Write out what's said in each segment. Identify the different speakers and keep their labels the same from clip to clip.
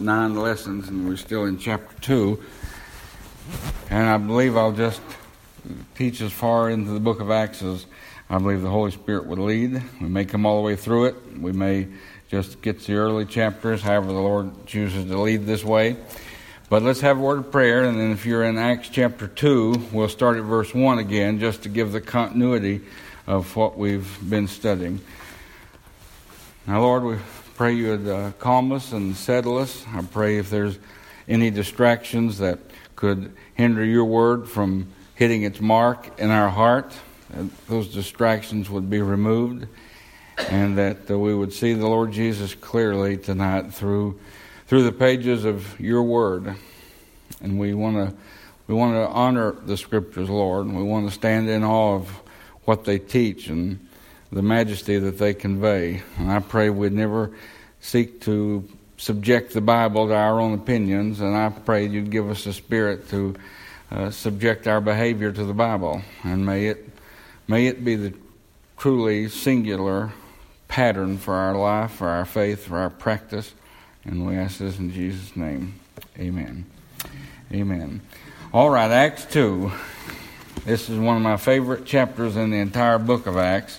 Speaker 1: 9 lessons, and we're still in chapter 2. And I believe I'll just teach as far into the book of Acts as I believe the Holy Spirit would lead. We may come all the way through it. We may just get to the early chapters, however the Lord chooses to lead this way. But let's have a word of prayer, and then if you're in Acts chapter 2, we'll start at verse 1 again, just to give the continuity of what we've been studying. Now, Lord, we pray you would calm us and settle us. I pray if there's any distractions that could hinder your word from hitting its mark in our heart, those distractions would be removed, and that we would see the Lord Jesus clearly tonight through the pages of your word. And we want to honor the Scriptures, Lord, and we want to stand in awe of what they teach and the majesty that they convey. And I pray we'd never seek to subject the Bible to our own opinions, and I pray you'd give us a spirit to subject our behavior to the Bible. And may it be the truly singular pattern for our life, for our faith, for our practice. And we ask this in Jesus' name. Amen. Amen. All right, Acts 2. This is one of my favorite chapters in the entire book of Acts,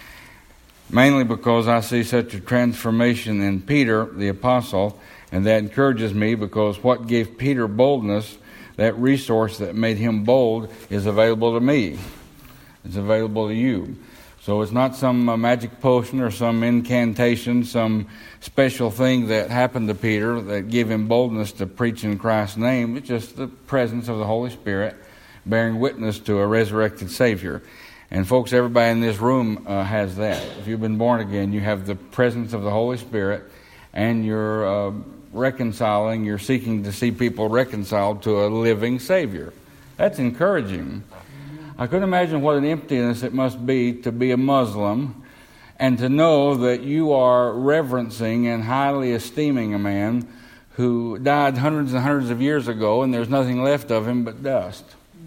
Speaker 1: mainly because I see such a transformation in Peter, the apostle, and that encourages me because what gave Peter boldness, that resource that made him bold, is available to me. It's available to you. So it's not some magic potion or some incantation, some special thing that happened to Peter that gave him boldness to preach in Christ's name. It's just the presence of the Holy Spirit bearing witness to a resurrected Savior. And folks, everybody in this room has that. If you've been born again, you have the presence of the Holy Spirit, and you're reconciling, you're seeking to see people reconciled to a living Savior. That's encouraging. I couldn't imagine what an emptiness it must be to be a Muslim and to know that you are reverencing and highly esteeming a man who died hundreds and hundreds of years ago, and there's nothing left of him but dust.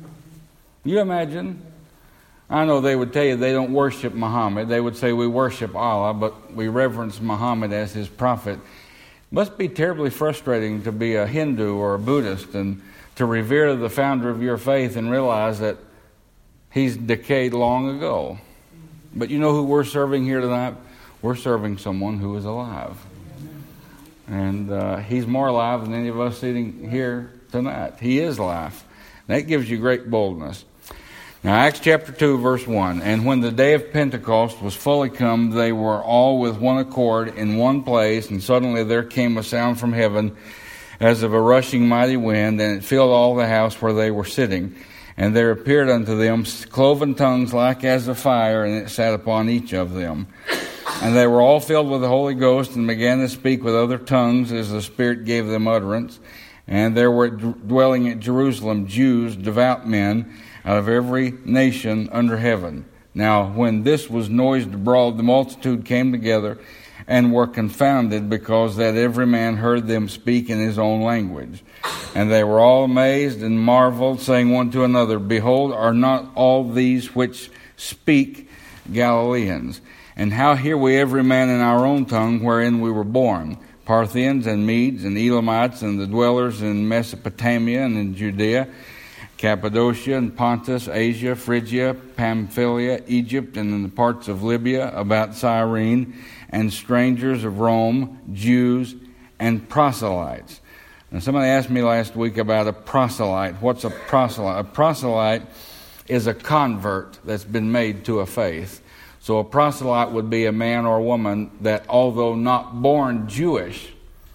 Speaker 1: You imagine? I know they would tell you they don't worship Muhammad. They would say we worship Allah, but we reverence Muhammad as his prophet. It must be terribly frustrating to be a Hindu or a Buddhist and to revere the founder of your faith and realize that he's decayed long ago. But you know who we're serving here tonight? We're serving someone who is alive. And he's more alive than any of us sitting here tonight. He is alive. That gives you great boldness. Now, Acts chapter 2, verse 1. And when the day of Pentecost was fully come, they were all with one accord in one place, and suddenly there came a sound from heaven as of a rushing mighty wind, and it filled all the house where they were sitting. And there appeared unto them cloven tongues like as of fire, and it sat upon each of them. And they were all filled with the Holy Ghost, and began to speak with other tongues as the Spirit gave them utterance. And there were dwelling at Jerusalem Jews, devout men, out of every nation under heaven. Now when this was noised abroad, the multitude came together, and were confounded, because that every man heard them speak in his own language. And they were all amazed and marveled, saying one to another, Behold, are not all these which speak Galileans? And how hear we every man in our own tongue wherein we were born? Parthians and Medes and Elamites and the dwellers in Mesopotamia and in Judea, Cappadocia and Pontus, Asia, Phrygia, Pamphylia, Egypt, and in the parts of Libya about Cyrene, and strangers of Rome, Jews, and proselytes. Now, somebody asked me last week about a proselyte. What's a proselyte? A proselyte is a convert that's been made to a faith. So a proselyte would be a man or a woman that, although not born Jewish,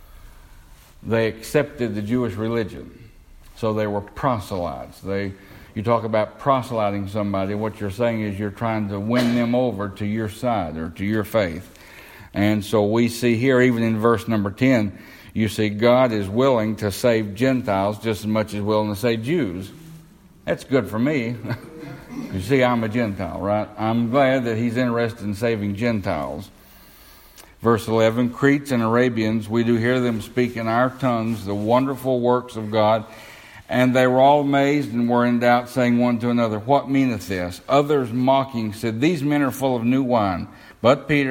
Speaker 1: they accepted the Jewish religion. So they were proselytes. You talk about proselyting somebody, what you're saying is you're trying to win them over to your side or to your faith. And so we see here, even in verse number 10, you see God is willing to save Gentiles just as much as willing to save Jews. That's good for me. You see, I'm a Gentile, right? I'm glad that he's interested in saving Gentiles. Verse 11, Cretes and Arabians, we do hear them speak in our tongues the wonderful works of God. And they were all amazed and were in doubt, saying one to another, What meaneth this? Others mocking said, These men are full of new wine. But Peter,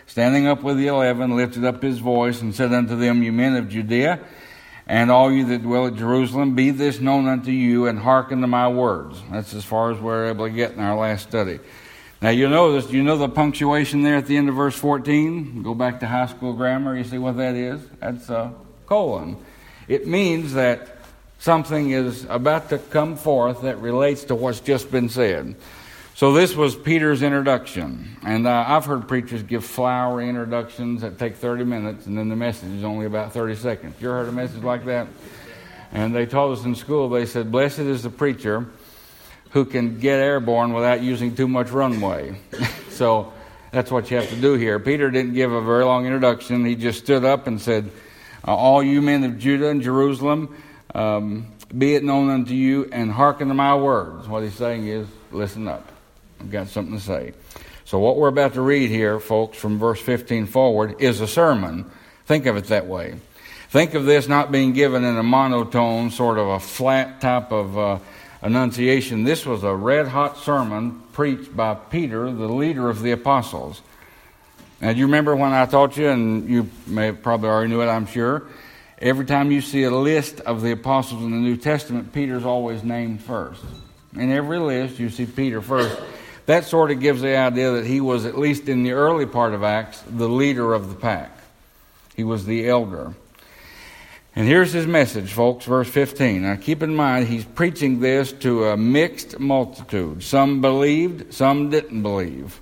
Speaker 1: standing up with the 11, lifted up his voice and said unto them, You men of Judea, and all you that dwell at Jerusalem, be this known unto you, and hearken to my words. That's as far as we're able to get in our last study. Now you notice, you know the punctuation there at the end of verse 14? Go back to high school grammar, you see what that is? That's a colon. It means that something is about to come forth that relates to what's just been said. So this was Peter's introduction. And I've heard preachers give flowery introductions that take 30 minutes, and then the message is only about 30 seconds. You ever heard a message like that? And they taught us in school, they said, Blessed is the preacher who can get airborne without using too much runway. So that's what you have to do here. Peter didn't give a very long introduction. He just stood up and said, All you men of Judah and Jerusalem, be it known unto you, and hearken to my words. What he's saying is, listen up. I've got something to say. So what we're about to read here, folks, from verse 15 forward, is a sermon. Think of it that way. Think of this not being given in a monotone, sort of a flat type of enunciation. This was a red-hot sermon preached by Peter, the leader of the apostles. Now, do you remember when I taught you, and you may probably already knew it, I'm sure, every time you see a list of the apostles in the New Testament, Peter's always named first. In every list, you see Peter first. That sort of gives the idea that he was, at least in the early part of Acts, the leader of the pack. He was the elder. And here's his message, folks, verse 15. Now keep in mind, he's preaching this to a mixed multitude. Some believed, some didn't believe.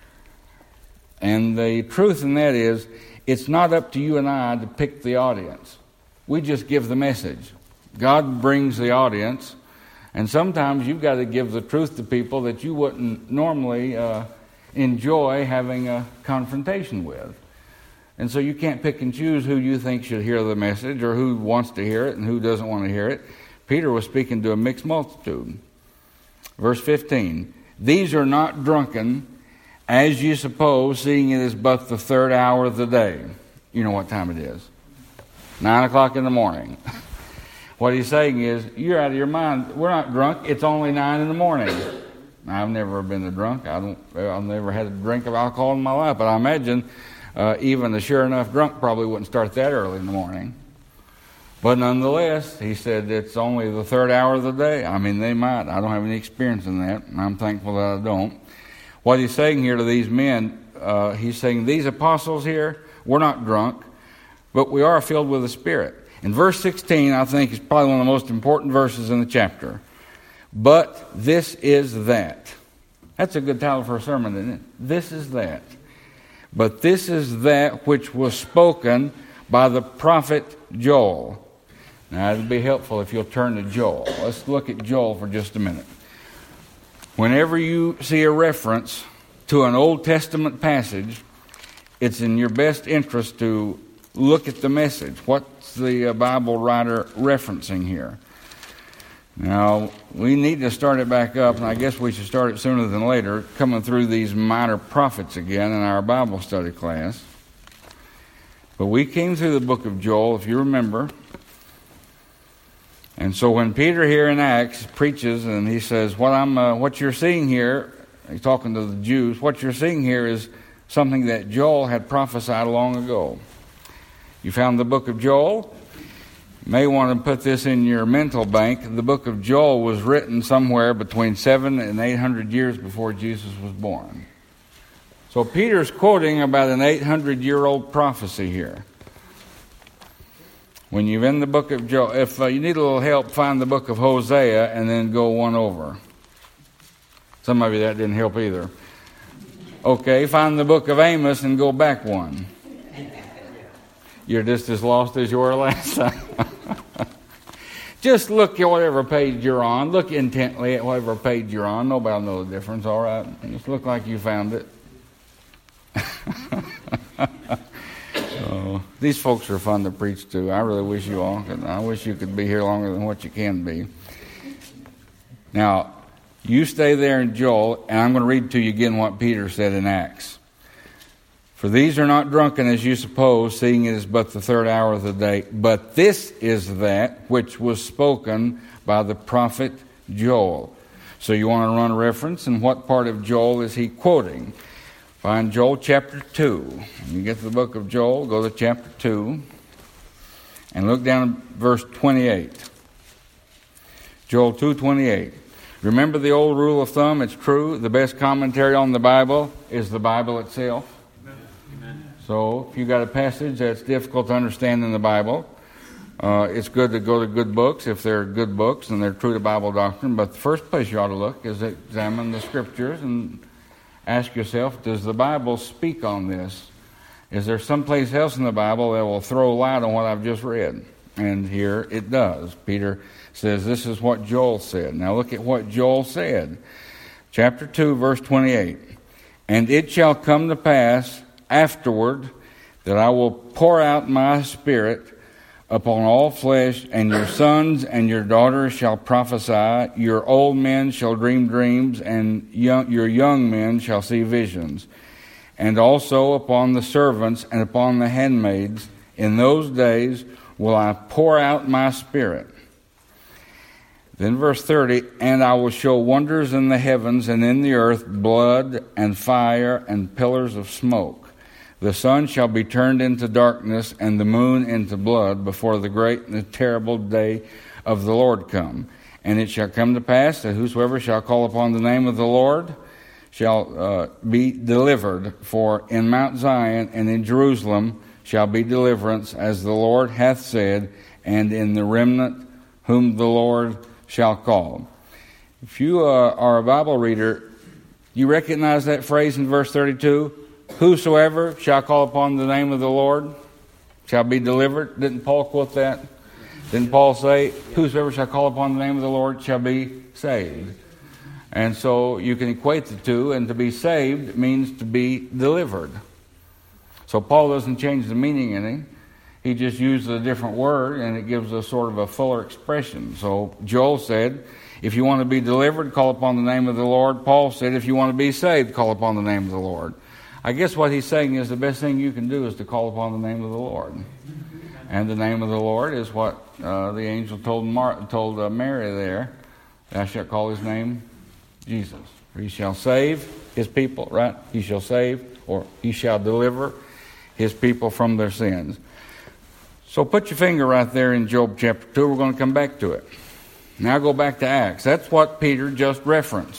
Speaker 1: And the truth in that is, it's not up to you and I to pick the audience. We just give the message. God brings the audience, and sometimes you've got to give the truth to people that you wouldn't normally enjoy having a confrontation with. And so you can't pick and choose who you think should hear the message or who wants to hear it and who doesn't want to hear it. Peter was speaking to a mixed multitude. Verse 15, These are not drunken, as you suppose, seeing it is but the third hour of the day. You know what time it is. 9 o'clock in the morning. What he's saying is, you're out of your mind. We're not drunk. It's only 9 in the morning. I've never been a drunk. I've never had a drink of alcohol in my life, but I imagine even a sure enough drunk probably wouldn't start that early in the morning. But nonetheless, he said it's only the third hour of the day. I mean, they might. I don't have any experience in that, and I'm thankful that I don't. What he's saying here to these men, he's saying these apostles here, we're not drunk, but we are filled with the Spirit. In verse 16, I think, is probably one of the most important verses in the chapter. But this is that. That's a good title for a sermon, isn't it? This is that. But this is that which was spoken by the prophet Joel. Now, it would be helpful if you'll turn to Joel. Let's look at Joel for just a minute. Whenever you see a reference to an Old Testament passage, it's in your best interest to look at the message. What's the Bible writer referencing here? Now, we need to start it back up, and I guess we should start it sooner than later, coming through these minor prophets again in our Bible study class. But we came through the book of Joel, if you remember. And so when Peter here in Acts preaches and he says, what you're seeing here, he's talking to the Jews, what you're seeing here is something that Joel had prophesied long ago. You found the book of Joel? You may want to put this in your mental bank. The book of Joel was written somewhere between 700 and 800 years before Jesus was born. So Peter's quoting about an 800-year-old prophecy here. When you're in the book of Joel, if you need a little help, find the book of Hosea and then go one over. Some of you that didn't help either. Okay, find the book of Amos and go back one. You're just as lost as you were last time. Just look at whatever page you're on. Look intently at whatever page you're on. Nobody will know the difference, all right? Just look like you found it. So, these folks are fun to preach to. I really wish you all could. I wish you could be here longer than what you can be. Now, you stay there in Joel, and I'm going to read to you again what Peter said in Acts. For these are not drunken as you suppose, seeing it is but the third hour of the day. But this is that which was spoken by the prophet Joel. So you want to run a reference, and what part of Joel is he quoting? Find Joel chapter 2. When you get to the book of Joel, go to chapter 2 and look down at verse 28. Joel 2:28. Remember the old rule of thumb, it's true. The best commentary on the Bible is the Bible itself. Amen. So if you got a passage that's difficult to understand in the Bible, it's good to go to good books if they're good books and they're true to Bible doctrine. But the first place you ought to look is examine the Scriptures and ask yourself, does the Bible speak on this? Is there someplace else in the Bible that will throw light on what I've just read? And here it does. Peter says this is what Joel said. Now look at what Joel said. Chapter 2, verse 28. And it shall come to pass afterward that I will pour out my Spirit upon all flesh, and your sons and your daughters shall prophesy, your old men shall dream dreams, and your young men shall see visions. And also upon the servants and upon the handmaids in those days will I pour out my Spirit. Then verse 30, and I will show wonders in the heavens and in the earth, blood and fire and pillars of smoke. The sun shall be turned into darkness and the moon into blood before the great and the terrible day of the Lord come. And it shall come to pass that whosoever shall call upon the name of the Lord shall be delivered. For in Mount Zion and in Jerusalem shall be deliverance, as the Lord hath said, and in the remnant whom the Lord shall call. If you are a Bible reader, you recognize that phrase in verse 32? Whosoever shall call upon the name of the Lord shall be delivered. Didn't Paul quote that? Didn't Paul say, whosoever shall call upon the name of the Lord shall be saved? And so you can equate the two, and to be saved means to be delivered. So Paul doesn't change the meaning any. He just uses a different word, and it gives us sort of a fuller expression. So Joel said, if you want to be delivered, call upon the name of the Lord. Paul said, if you want to be saved, call upon the name of the Lord. I guess what he's saying is the best thing you can do is to call upon the name of the Lord. And the name of the Lord is what the angel told Mary there. Thou shalt call his name Jesus. For he shall save his people, right? He shall save, or he shall deliver his people from their sins. So put your finger right there in Job chapter 2. We're going to come back to it. Now go back to Acts. That's what Peter just referenced.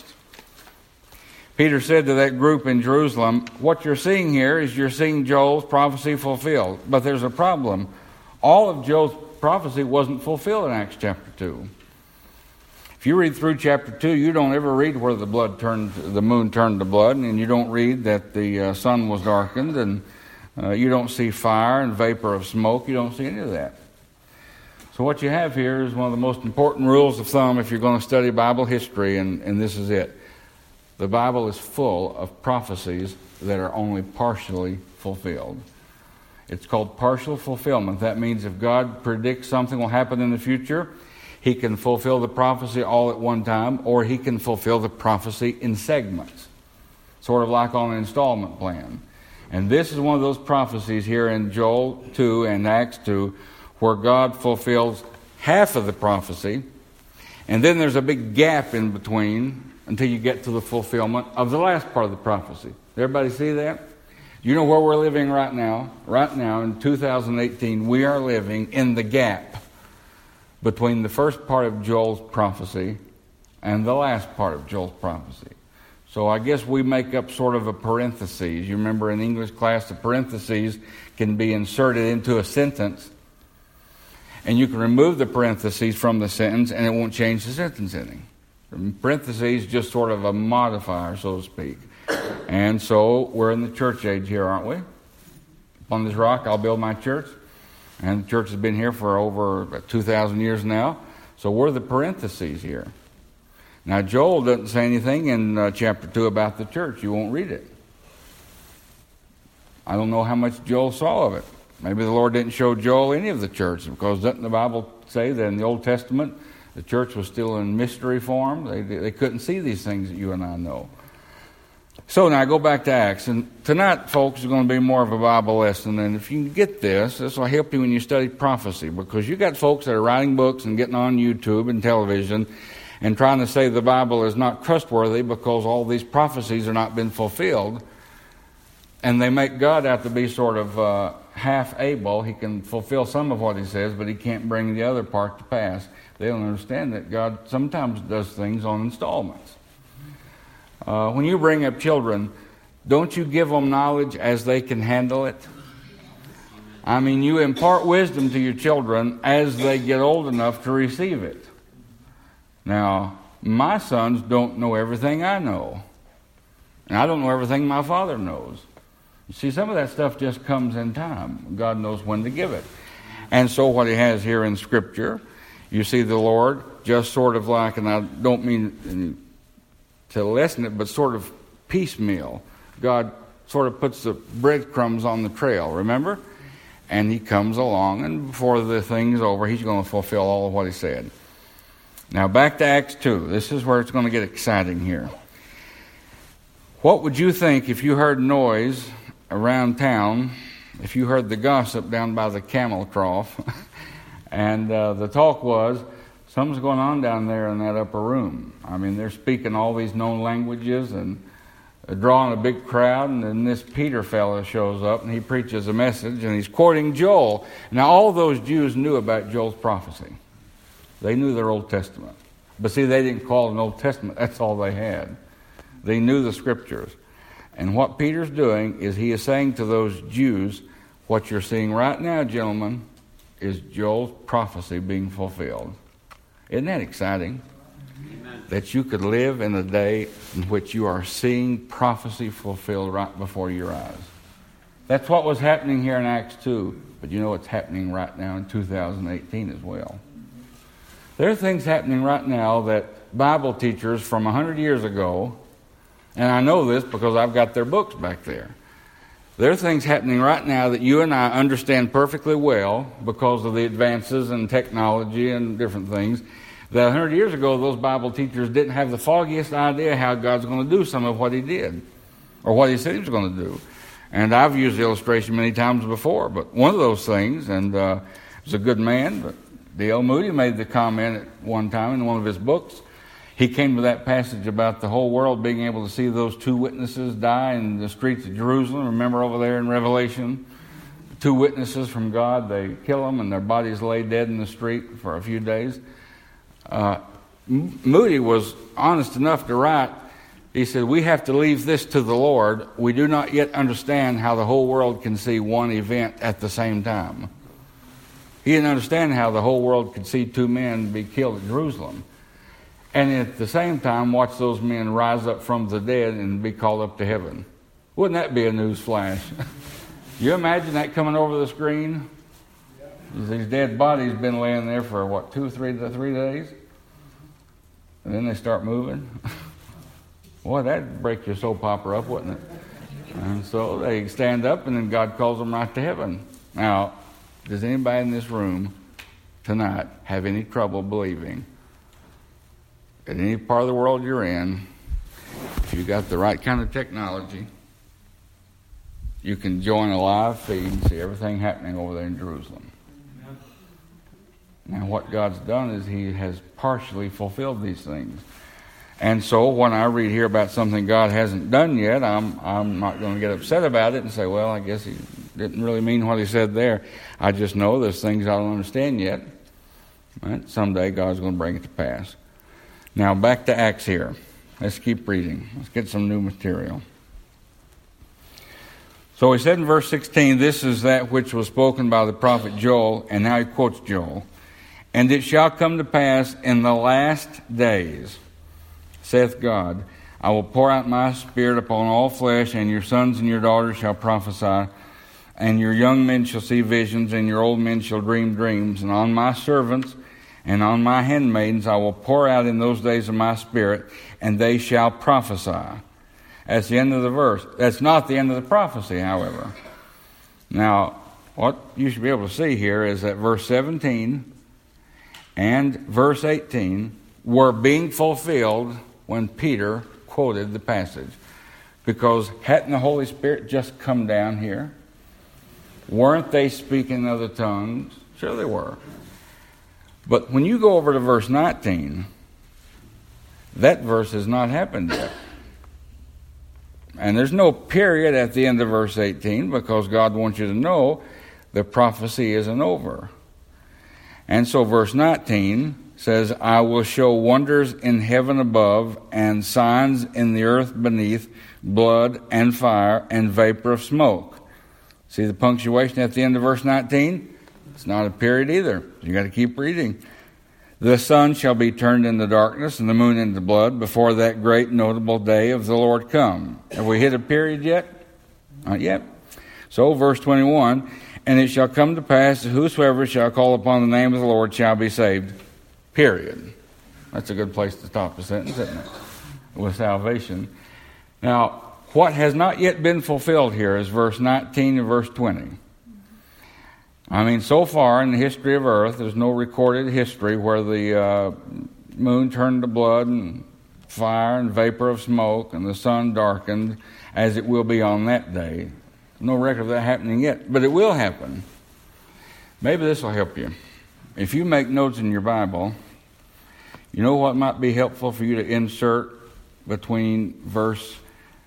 Speaker 1: Peter said to that group in Jerusalem, what you're seeing here is you're seeing Joel's prophecy fulfilled. But there's a problem. All of Joel's prophecy wasn't fulfilled in Acts chapter 2. If you read through chapter 2, you don't ever read where the moon turned to blood, and you don't read that the sun was darkened, and you don't see fire and vapor of smoke. You don't see any of that. So what you have here is one of the most important rules of thumb if you're going to study Bible history, and this is it. The Bible is full of prophecies that are only partially fulfilled. It's called partial fulfillment. That means if God predicts something will happen in the future, he can fulfill the prophecy all at one time, or he can fulfill the prophecy in segments, sort of like on an installment plan. And this is one of those prophecies here in Joel 2 and Acts 2 where God fulfills half of the prophecy, and then there's a big gap in between until you get to the fulfillment of the last part of the prophecy. Everybody see that? You know where we're living right now? Right now in 2018, we are living in the gap between the first part of Joel's prophecy and the last part of Joel's prophecy. So I guess we make up sort of a parenthesis. You remember in English class, the parentheses can be inserted into a sentence, and you can remove the parentheses from the sentence, and it won't change the sentence any. Parentheses just sort of a modifier, so to speak. And so we're in the church age here, aren't we? Upon this rock I'll build my church. And the church has been here for over 2,000 years now. So we're the parentheses here. Now Joel doesn't say anything in chapter 2 about the church. You won't read it. I don't know how much Joel saw of it. Maybe the Lord didn't show Joel any of the church, because doesn't the Bible say that in the Old Testament the church was still in mystery form? They couldn't see these things that you and I know. So now I go back to Acts. And tonight, folks, is going to be more of a Bible lesson. And if you can get this will help you when you study prophecy. Because you got folks that are writing books and getting on YouTube and television and trying to say the Bible is not trustworthy because all these prophecies are not been fulfilled. And they make God out to be sort of half able. He can fulfill some of what he says, but he can't bring the other part to pass. They don't understand that God sometimes does things on installments. When you bring up children, don't you give them knowledge as they can handle it? I mean, you impart wisdom to your children as they get old enough to receive it. Now, my sons don't know everything I know. And I don't know everything my father knows. You see, some of that stuff just comes in time. God knows when to give it. And so what he has here in Scripture, you see the Lord just sort of like, and I don't mean to lessen it, but sort of piecemeal. God sort of puts the breadcrumbs on the trail, remember? And he comes along, and before the thing's over, he's going to fulfill all of what he said. Now back to Acts 2. This is where it's going to get exciting here. What would you think if you heard noise around town, if you heard the gossip down by the camel trough, and the talk was, something's going on down there in that upper room. I mean, they're speaking all these known languages and drawing a big crowd, and then this Peter fellow shows up and he preaches a message and he's quoting Joel. Now all those Jews knew about Joel's prophecy. They knew their Old Testament. But see, they didn't call it an Old Testament. That's all they had. They knew the Scriptures. And what Peter's doing is he is saying to those Jews, what you're seeing right now, gentlemen, is Joel's prophecy being fulfilled. Isn't that exciting? Amen. That you could live in a day in which you are seeing prophecy fulfilled right before your eyes. That's what was happening here in Acts 2, but you know it's happening right now in 2018 as well. There are things happening right now that Bible teachers from 100 years ago, and I know this because I've got their books back there. There are things happening right now that you and I understand perfectly well because of the advances in technology and different things, that 100 years ago those Bible teachers didn't have the foggiest idea how God's going to do some of what he did or what he said he was going to do. And I've used the illustration many times before, but one of those things, and he's a good man, but D.L. Moody made the comment at one time in one of his books. He came to that passage about the whole world being able to see those two witnesses die in the streets of Jerusalem. Remember over there in Revelation? Two witnesses from God. They kill them and their bodies lay dead in the street for a few days. Moody was honest enough to write, he said, we have to leave this to the Lord. We do not yet understand how the whole world can see one event at the same time. He didn't understand how the whole world could see two men be killed at Jerusalem. And at the same time, watch those men rise up from the dead and be called up to heaven. Wouldn't that be a news flash? You imagine that coming over the screen? These dead bodies been laying there for, 3 days? And then they start moving? Boy, that'd break your soap opera up, wouldn't it? And so they stand up and then God calls them right to heaven. Now, does anybody in this room tonight have any trouble believing at any part of the world you're in, if you got the right kind of technology, you can join a live feed and see everything happening over there in Jerusalem? Now, what God's done is he has partially fulfilled these things. And so when I read here about something God hasn't done yet, I'm not going to get upset about it and say, well, I guess he didn't really mean what he said there. I just know there's things I don't understand yet. Right? Someday God's going to bring it to pass. Now back to Acts here. Let's keep reading. Let's get some new material. So he said in verse 16, this is that which was spoken by the prophet Joel, and now he quotes Joel. And it shall come to pass in the last days, saith God, I will pour out my spirit upon all flesh, and your sons and your daughters shall prophesy, and your young men shall see visions, and your old men shall dream dreams, and on my servants and on my handmaidens I will pour out in those days of my spirit, and they shall prophesy. That's the end of the verse. That's not the end of the prophecy, however. Now, what you should be able to see here is that verse 17 and verse 18 were being fulfilled when Peter quoted the passage. Because hadn't the Holy Spirit just come down here? Weren't they speaking other tongues? Sure they were. But when you go over to verse 19, that verse has not happened yet. And there's no period at the end of verse 18 because God wants you to know the prophecy isn't over. And so verse 19 says, I will show wonders in heaven above and signs in the earth beneath, blood and fire and vapor of smoke. See the punctuation at the end of verse 19? It's not a period either. You got to keep reading. The sun shall be turned into darkness and the moon into blood before that great notable day of the Lord come. Have we hit a period yet? Not yet. So verse 21, and it shall come to pass that whosoever shall call upon the name of the Lord shall be saved. Period. That's a good place to stop the sentence, isn't it? With salvation. Now, what has not yet been fulfilled here is verse 19 and verse 20. I mean, so far in the history of earth, there's no recorded history where the moon turned to blood and fire and vapor of smoke and the sun darkened as it will be on that day. No record of that happening yet, but it will happen. Maybe this will help you. If you make notes in your Bible, you know what might be helpful for you to insert between verse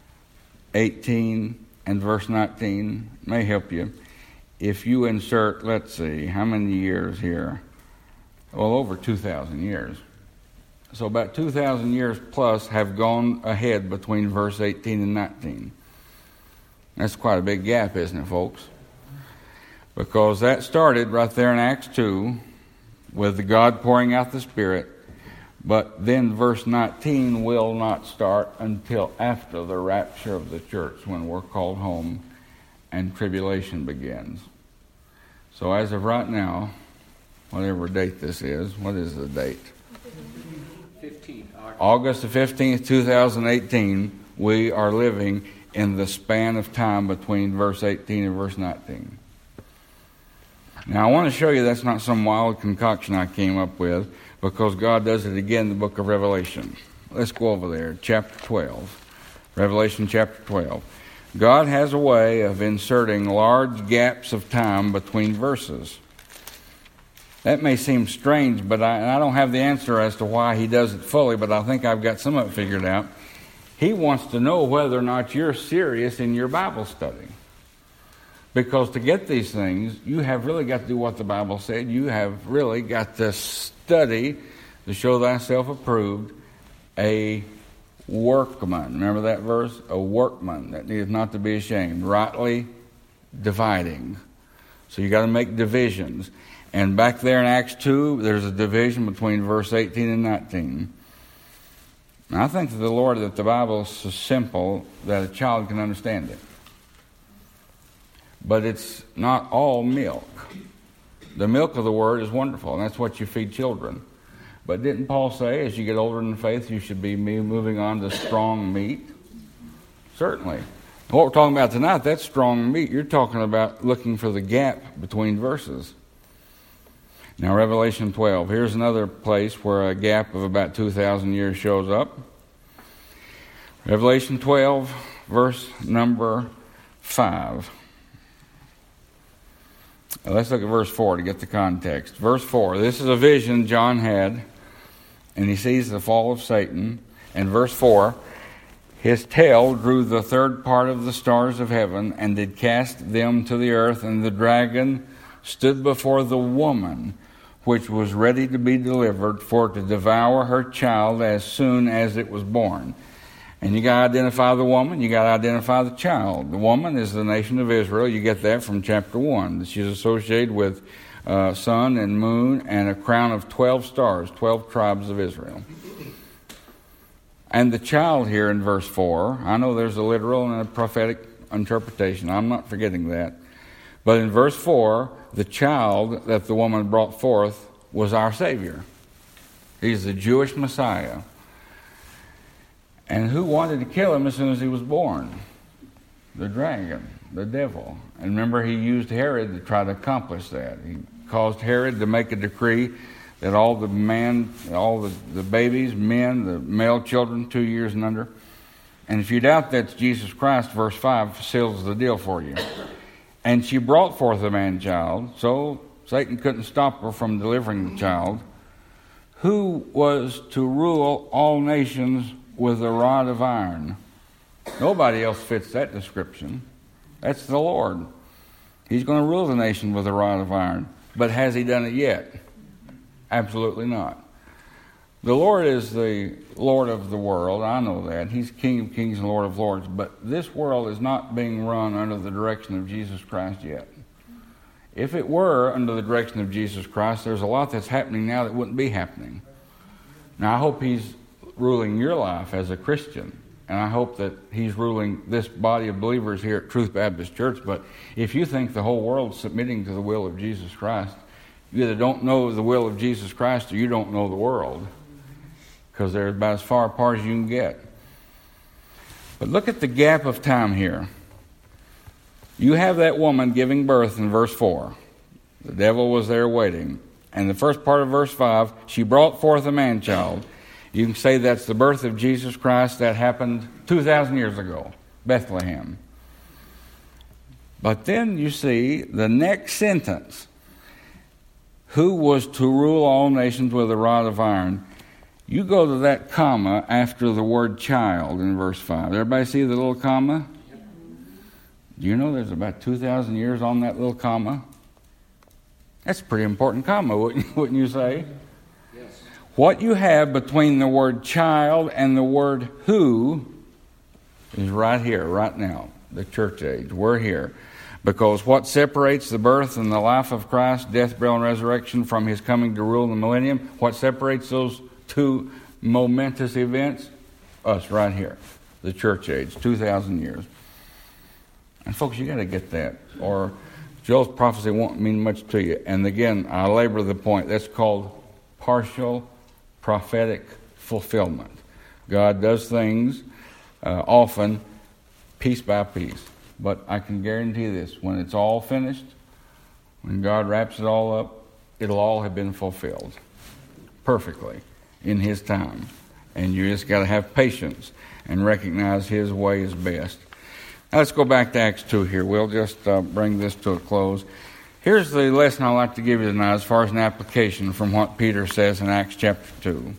Speaker 1: 18 and verse 19? It may help you. If you insert, let's see, how many years here? Well, over 2,000 years. So about 2,000 years plus have gone ahead between verse 18 and 19. That's quite a big gap, isn't it, folks? Because that started right there in Acts 2 with the God pouring out the Spirit. But then verse 19 will not start until after the rapture of the church, when we're called home and tribulation begins. So as of right now, whatever date this is, what is the date?
Speaker 2: 15.
Speaker 1: August the 15th, 2018, we are living in the span of time between verse 18 and verse 19. Now I want to show you that's not some wild concoction I came up with, because God does it again in the book of Revelation. Let's go over there, chapter 12. Revelation chapter 12. God has a way of inserting large gaps of time between verses. That may seem strange, but I don't have the answer as to why he does it fully, but I think I've got some of it figured out. He wants to know whether or not you're serious in your Bible study. Because to get these things, you have really got to do what the Bible said. You have really got to study to show thyself approved, a workman. Remember that verse? A workman that needeth not to be ashamed. Rightly dividing. So you got to make divisions. And back there in Acts 2, there's a division between verse 18 and 19. And I think to the Lord that the Bible is so simple that a child can understand it. But it's not all milk. The milk of the Word is wonderful, and that's what you feed children. But didn't Paul say, as you get older in the faith, you should be moving on to strong meat? Certainly. And what we're talking about tonight, that's strong meat. You're talking about looking for the gap between verses. Now, Revelation 12. Here's another place where a gap of about 2,000 years shows up. Revelation 12, verse number 5. Now, let's look at verse 4 to get the context. Verse 4. This is a vision John had, and he sees the fall of Satan. And verse 4. His tail drew the third part of the stars of heaven, and did cast them to the earth, and the dragon stood before the woman, which was ready to be delivered, for to devour her child as soon as it was born. And you got to identify the woman, you got to identify the child. The woman is the nation of Israel. You get that from chapter 1. She's associated with sun and moon and a crown of 12 stars, 12 tribes of Israel. And the child here in verse 4, I know there's a literal and a prophetic interpretation. I'm not forgetting that. But in verse 4, the child that the woman brought forth was our Savior. He's the Jewish Messiah. And who wanted to kill him as soon as he was born? The dragon, the devil. And remember, he used Herod to try to accomplish that. He caused Herod to make a decree that all the babies, men, the male children, 2 years and under. And if you doubt that's Jesus Christ, verse 5 seals the deal for you. And she brought forth a man-child, so Satan couldn't stop her from delivering the child, who was to rule all nations with a rod of iron. Nobody else fits that description. That's the Lord. He's going to rule the nation with a rod of iron. But has he done it yet? Absolutely not. The Lord is the Lord of the world. I know that. He's King of kings and Lord of lords. But this world is not being run under the direction of Jesus Christ yet. If it were under the direction of Jesus Christ, there's a lot that's happening now that wouldn't be happening. Now, I hope he's ruling your life as a Christian. And I hope that he's ruling this body of believers here at Truth Baptist Church. But if you think the whole world's submitting to the will of Jesus Christ, you either don't know the will of Jesus Christ or you don't know the world. Because they're about as far apart as you can get. But look at the gap of time here. You have that woman giving birth in verse 4. The devil was there waiting. And the first part of verse 5, she brought forth a man-child. You can say that's the birth of Jesus Christ. That happened 2,000 years ago, Bethlehem. But then you see the next sentence. Who was to rule all nations with a rod of iron? You go to that comma after the word child in verse 5. Everybody see the little comma? Do you know there's about 2,000 years on that little comma? That's a pretty important comma, wouldn't you say?
Speaker 2: Yes.
Speaker 1: What you have between the word child and the word who is right here, right now, the church age. We're here. Because what separates the birth and the life of Christ, death, burial, and resurrection from his coming to rule the millennium, what separates those two momentous events? Us right here, the church age, 2,000 years. And folks, you got to get that, or Joel's prophecy won't mean much to you. And again, I labor the point. That's called partial prophetic fulfillment. God does things often piece by piece. But I can guarantee this, when it's all finished, when God wraps it all up, it'll all have been fulfilled perfectly in his time. And you just got to have patience and recognize his way is best. Now let's go back to Acts 2 here. We'll just bring this to a close. Here's the lesson I'd like to give you tonight as far as an application from what Peter says in Acts chapter 2.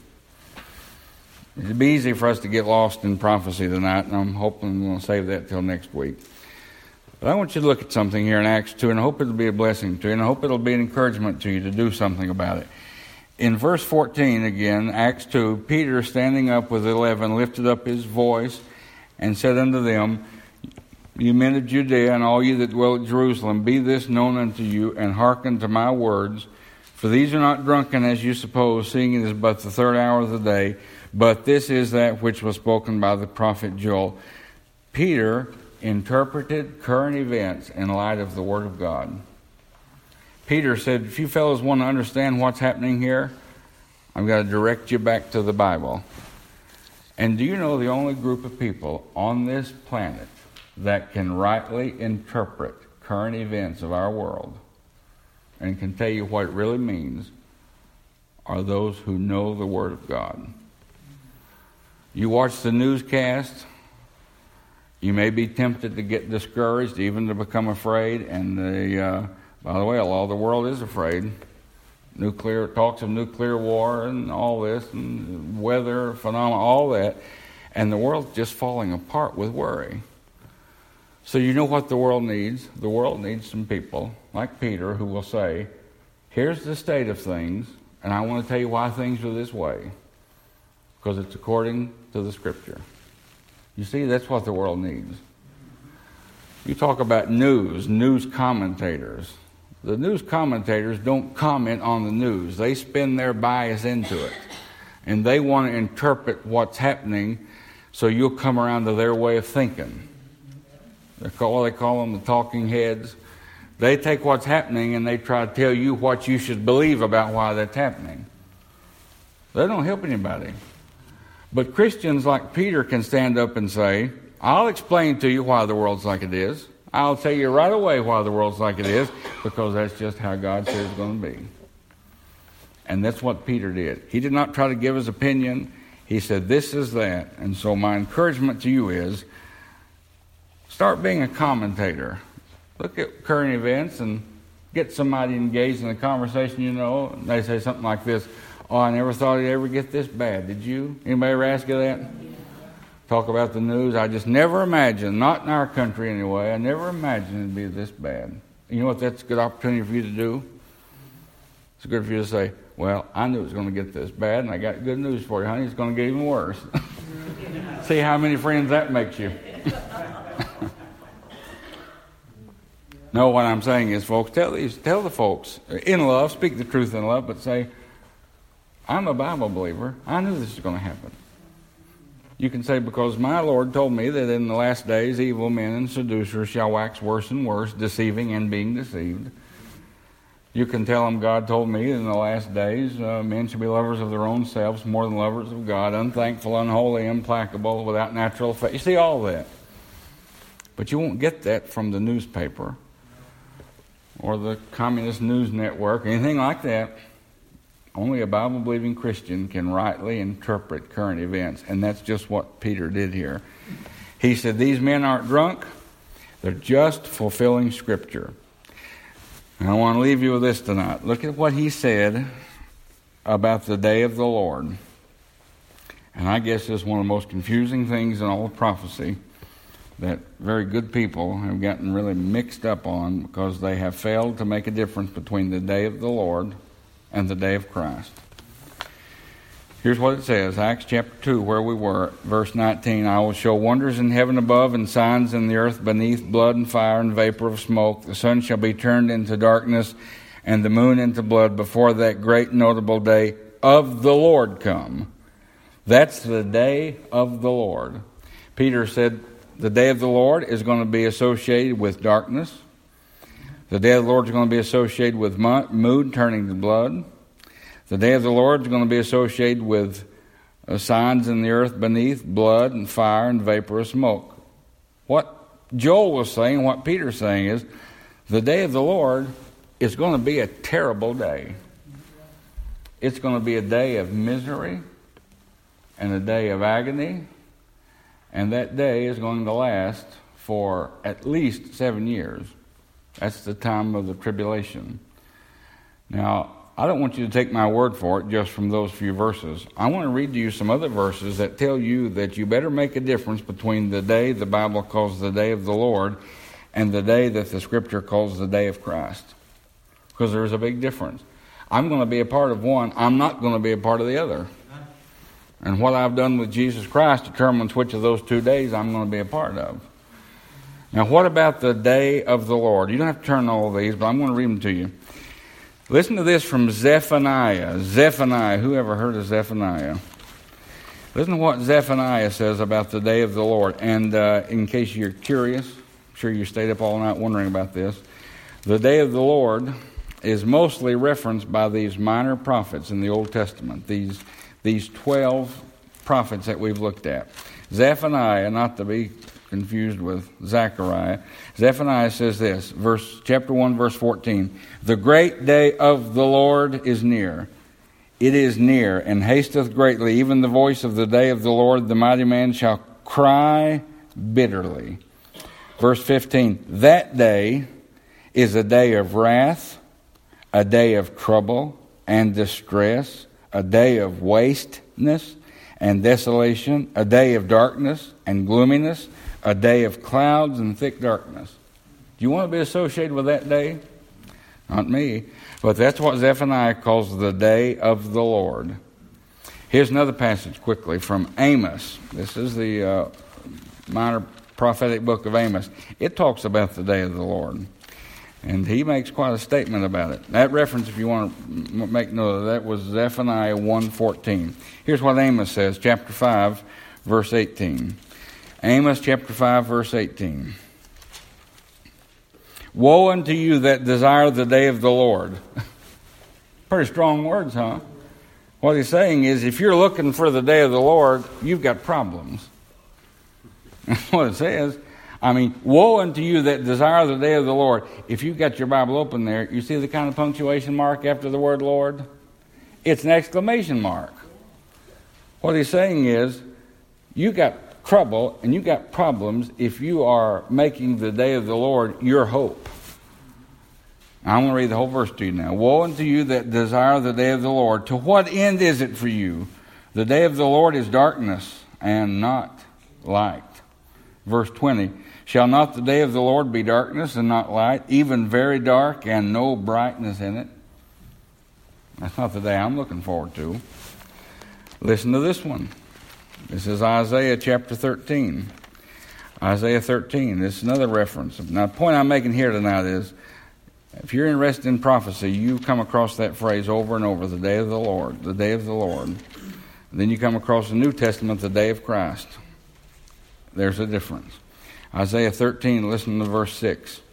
Speaker 1: It'd be easy for us to get lost in prophecy tonight, and I'm hoping we'll save that till next week. But I want you to look at something here in Acts 2, and I hope it'll be a blessing to you, and I hope it'll be an encouragement to you to do something about it. In verse 14 again, Acts 2, Peter, standing up with 11, lifted up his voice and said unto them, You men of Judea, and all ye that dwell at Jerusalem, be this known unto you, and hearken to my words. For these are not drunken, as you suppose, seeing it is but the third hour of the day. But this is that which was spoken by the prophet Joel. Peter interpreted current events in light of the Word of God. Peter said, if you fellows want to understand what's happening here, I've got to direct you back to the Bible. And do you know the only group of people on this planet that can rightly interpret current events of our world and can tell you what it really means are those who know the Word of God? You watch the newscast, you may be tempted to get discouraged, even to become afraid. And by the way, all the world is afraid. Talks of nuclear war and all this, and weather phenomena, all that. And the world's just falling apart with worry. So you know what the world needs? The world needs some people like Peter who will say, here's the state of things, and I want to tell you why things are this way. Because it's according to the Scripture. You see, that's what the world needs. You talk about news commentators. The news commentators don't comment on the news. They spin their bias into it. And they want to interpret what's happening so you'll come around to their way of thinking. They call them the talking heads. They take what's happening and they try to tell you what you should believe about why that's happening. They don't help anybody. But Christians like Peter can stand up and say, I'll explain to you why the world's like it is. I'll tell you right away why the world's like it is, because that's just how God says it's going to be. And that's what Peter did. He did not try to give his opinion. He said, this is that. And so my encouragement to you is, start being a commentator. Look at current events and get somebody engaged in a conversation, and they say something like this, oh, I never thought it'd ever get this bad. Did you? Anybody ever ask you that? talk about the news. I just never imagined, not in our country anyway, I never imagined it'd be this bad. You know what that's a good opportunity for you to do? It's good for you to say, well, I knew it was going to get this bad, and I got good news for you, honey. It's going to get even worse. See how many friends that makes you. No, what I'm saying is, folks, tell the folks, in love, speak the truth in love, but say, I'm a Bible believer. I knew this was going to happen. You can say, because my Lord told me that in the last days evil men and seducers shall wax worse and worse, deceiving and being deceived. You can tell them, God told me in the last days men shall be lovers of their own selves more than lovers of God, unthankful, unholy, implacable, without natural faith. You see all that. But you won't get that from the newspaper or the communist news network, anything like that. Only a Bible-believing Christian can rightly interpret current events, and that's just what Peter did here. He said, these men aren't drunk, they're just fulfilling Scripture. And I want to leave you with this tonight. Look at what he said about the day of the Lord. And I guess it's one of the most confusing things in all of prophecy that very good people have gotten really mixed up on because they have failed to make a difference between the day of the Lord and the day of Christ. Here's what it says, Acts chapter 2, where we were, verse 19. I will show wonders in heaven above and signs in the earth beneath, blood and fire and vapor of smoke. The sun shall be turned into darkness and the moon into blood before that great notable day of the Lord come. That's the day of the Lord. Peter said the day of the Lord is going to be associated with darkness. The day of the Lord is going to be associated with moon turning to blood. The day of the Lord is going to be associated with signs in the earth beneath, blood and fire and vapor of smoke. What Joel was saying, what Peter's saying is, the day of the Lord is going to be a terrible day. It's going to be a day of misery and a day of agony, and that day is going to last for at least 7 years. That's the time of the tribulation. Now, I don't want you to take my word for it just from those few verses. I want to read to you some other verses that tell you that you better make a difference between the day the Bible calls the day of the Lord and the day that the Scripture calls the day of Christ. Because there's a big difference. I'm going to be a part of one. I'm not going to be a part of the other. And what I've done with Jesus Christ determines which of those 2 days I'm going to be a part of. Now, what about the day of the Lord? You don't have to turn all of these, but I'm going to read them to you. Listen to this from Zephaniah. Zephaniah. Who ever heard of Zephaniah? Listen to what Zephaniah says about the day of the Lord. And in case you're curious, I'm sure you stayed up all night wondering about this. The day of the Lord is mostly referenced by these minor prophets in the Old Testament. These 12 prophets that we've looked at. Zephaniah, not to be confused with Zechariah. Zephaniah says this, chapter 1, verse 14. The great day of the Lord is near. It is near, and hasteth greatly. Even the voice of the day of the Lord, the mighty man shall cry bitterly. Verse 15. That day is a day of wrath, a day of trouble and distress, a day of wasteness and desolation, a day of darkness and gloominess, a day of clouds and thick darkness. Do you want to be associated with that day? Not me. But that's what Zephaniah calls the day of the Lord. Here's another passage quickly from Amos. This is the minor prophetic book of Amos. It talks about the day of the Lord. And he makes quite a statement about it. That reference, if you want to make note of that, was Zephaniah 1:14. Here's what Amos says, chapter 5, verse 18. Amos chapter 5, verse 18. Woe unto you that desire the day of the Lord. Pretty strong words, huh? What he's saying is, if you're looking for the day of the Lord, you've got problems. That's what it says. I mean, woe unto you that desire the day of the Lord. If you've got your Bible open there, you see the kind of punctuation mark after the word Lord? It's an exclamation mark. What he's saying is, you got trouble and you got problems if you are making the day of the Lord your hope. I'm going to read the whole verse to you now. Woe unto you that desire the day of the Lord. To what end is it for you? The day of the Lord is darkness and not light. Verse 20, shall not the day of the Lord be darkness and not light, even very dark and no brightness in it? That's not the day I'm looking forward to. Listen to this one. This is Isaiah chapter 13. Isaiah 13. This is another reference. Now, the point I'm making here tonight is, if you're interested in prophecy, you come across that phrase over and over, the day of the Lord, the day of the Lord. And then you come across the New Testament, the day of Christ. There's a difference. Isaiah 13, listen to verse 6.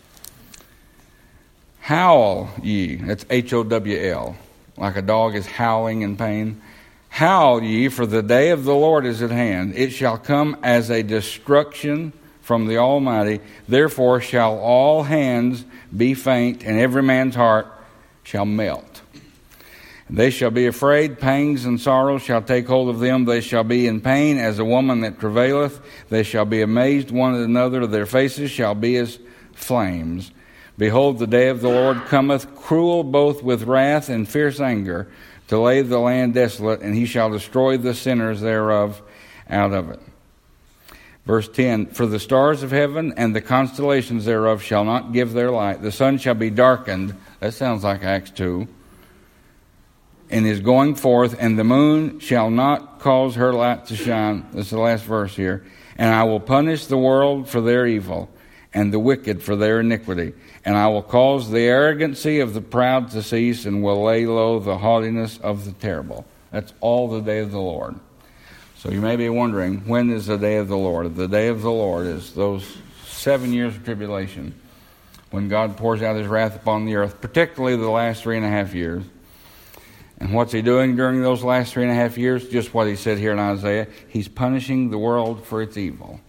Speaker 1: Howl ye, that's H-O-W-L, like a dog is howling in pain. Howl ye, for the day of the Lord is at hand. It shall come as a destruction from the Almighty. Therefore shall all hands be faint, and every man's heart shall melt. They shall be afraid, pangs and sorrows shall take hold of them. They shall be in pain as a woman that travaileth. They shall be amazed one at another. Their faces shall be as flames. Behold, the day of the Lord cometh, cruel both with wrath and fierce anger, to lay the land desolate, and he shall destroy the sinners thereof out of it. Verse 10, for the stars of heaven and the constellations thereof shall not give their light. The sun shall be darkened. That sounds like Acts 2. And is going forth, and the moon shall not cause her light to shine. This is the last verse here. And I will punish the world for their evil, and the wicked for their iniquity. And I will cause the arrogancy of the proud to cease, and will lay low the haughtiness of the terrible. That's all the day of the Lord. So you may be wondering, when is the day of the Lord? The day of the Lord is those 7 years of tribulation, when God pours out his wrath upon the earth, particularly the last 3.5 years. And what's he doing during those last 3.5 years? Just what he said here in Isaiah. He's punishing the world for its evil.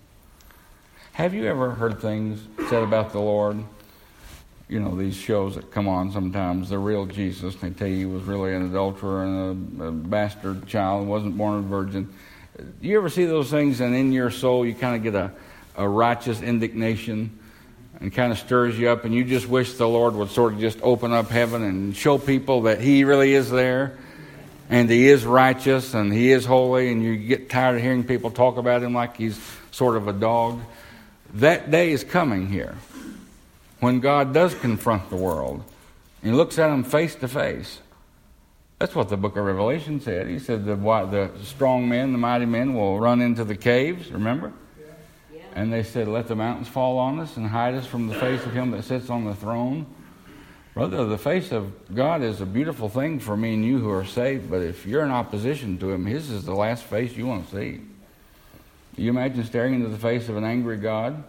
Speaker 1: Have you ever heard things said about the Lord? You know, these shows that come on sometimes, The Real Jesus. They tell you he was really an adulterer and a bastard child, wasn't born a virgin. Do you ever see those things, and in your soul you kind of get a righteous indignation, and kind of stirs you up, and you just wish the Lord would sort of just open up heaven and show people that he really is there, and he is righteous, and he is holy, and you get tired of hearing people talk about him like he's sort of a dog? That day is coming here, when God does confront the world, and he looks at them face to face. That's what the book of Revelation said. He said the strong men, the mighty men will run into the caves, remember? And they said, let the mountains fall on us and hide us from the face of him that sits on the throne. Brother, the face of God is a beautiful thing for me and you who are saved, but if you're in opposition to him, his is the last face you want to see. Do you imagine staring into the face of an angry God?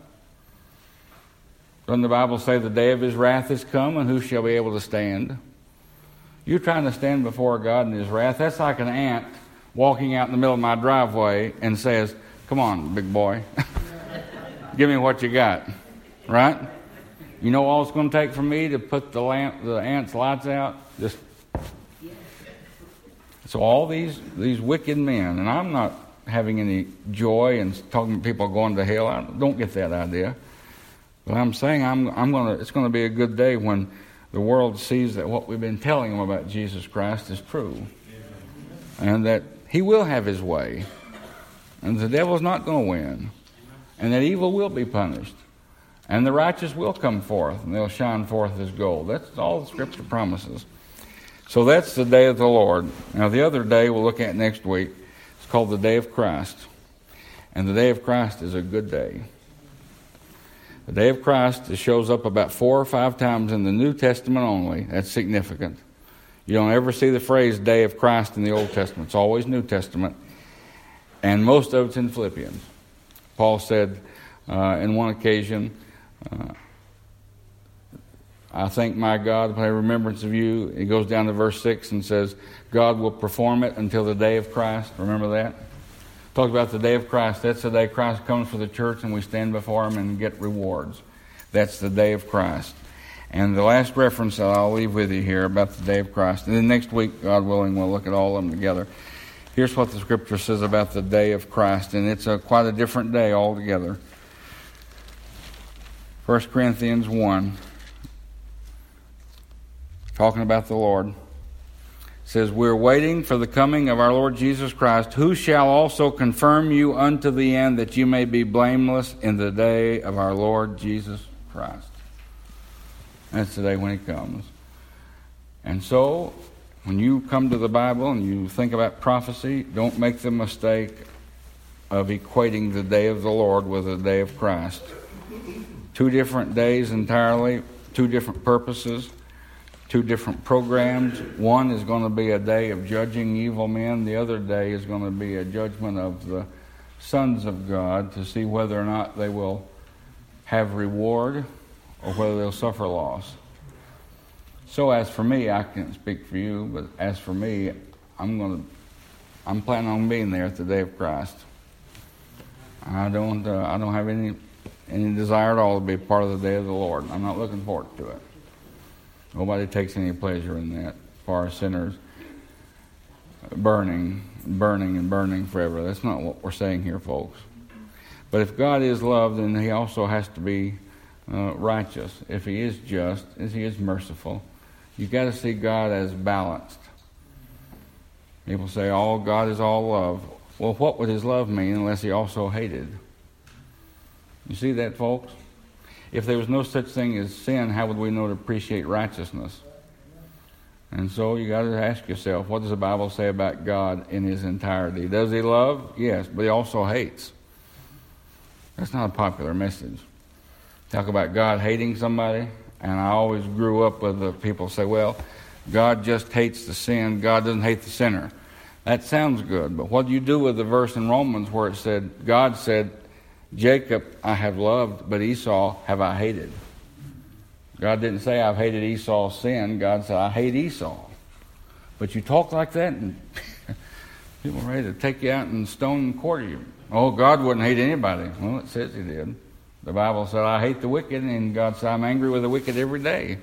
Speaker 1: Doesn't the Bible say the day of his wrath is come, and who shall be able to stand? You're trying to stand before God in his wrath. That's like an ant walking out in the middle of my driveway and says, come on, big boy. Give me what you got, right? You know all it's going to take for me to put the ant's lights out? Just so all these wicked men, and I'm not having any joy in talking to people going to hell. I don't get that idea. But I'm saying it's going to be a good day when the world sees that what we've been telling them about Jesus Christ is true, and that he will have his way, and the devil's not going to win. And that evil will be punished. And the righteous will come forth, and they'll shine forth as gold. That's all the Scripture promises. So that's the day of the Lord. Now the other day we'll look at next week, it's called the day of Christ. And the day of Christ is a good day. The day of Christ shows up about 4 or 5 times in the New Testament only. That's significant. You don't ever see the phrase day of Christ in the Old Testament. It's always New Testament. And most of it's in Philippians. Paul said in one occasion, I thank my God by remembrance of you. He goes down to verse 6 and says, God will perform it until the day of Christ. Remember that? Talk about the day of Christ. That's the day Christ comes for the church and we stand before him and get rewards. That's the day of Christ. And the last reference that I'll leave with you here about the day of Christ. And then next week, God willing, we'll look at all of them together. Here's what the Scripture says about the day of Christ, and it's quite a different day altogether. 1 Corinthians 1, talking about the Lord, says, we're waiting for the coming of our Lord Jesus Christ, who shall also confirm you unto the end, that you may be blameless in the day of our Lord Jesus Christ. That's the day when He comes. And so, when you come to the Bible and you think about prophecy, don't make the mistake of equating the day of the Lord with the day of Christ. 2 different days entirely, 2 different purposes, 2 different programs. One is going to be a day of judging evil men. The other day is going to be a judgment of the sons of God to see whether or not they will have reward or whether they'll suffer loss. So as for me, I can't speak for you, but as for me, I'm planning on being there at the day of Christ. I don't have any desire at all to be part of the day of the Lord. I'm not looking forward to it. Nobody takes any pleasure in that. For our sinners, burning forever. That's not what we're saying here, folks. But if God is love, then He also has to be righteous. If He is just, if He is merciful, you've got to see God as balanced. People say, "Oh, God is all love." Well, what would His love mean unless He also hated? You see that, folks? If there was no such thing as sin, how would we know to appreciate righteousness? And so you got to ask yourself, what does the Bible say about God in His entirety? Does He love? Yes, but He also hates. That's not a popular message. Talk about God hating somebody, and I always grew up with the people say, well, God just hates the sin, God doesn't hate the sinner. That sounds good, but what do you do with the verse in Romans where it said, God said, Jacob I have loved, but Esau have I hated. God didn't say I've hated Esau's sin. God said I hate Esau. But you talk like that and people are ready to take you out and stone and quarter you. Oh, God wouldn't hate anybody. Well, it says He did. The Bible said I hate the wicked, and God said I'm angry with the wicked every day.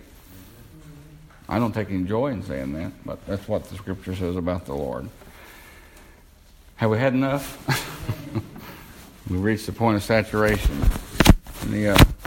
Speaker 1: I don't take any joy in saying that, but that's what the Scripture says about the Lord. Have we had enough? We've reached the point of saturation in the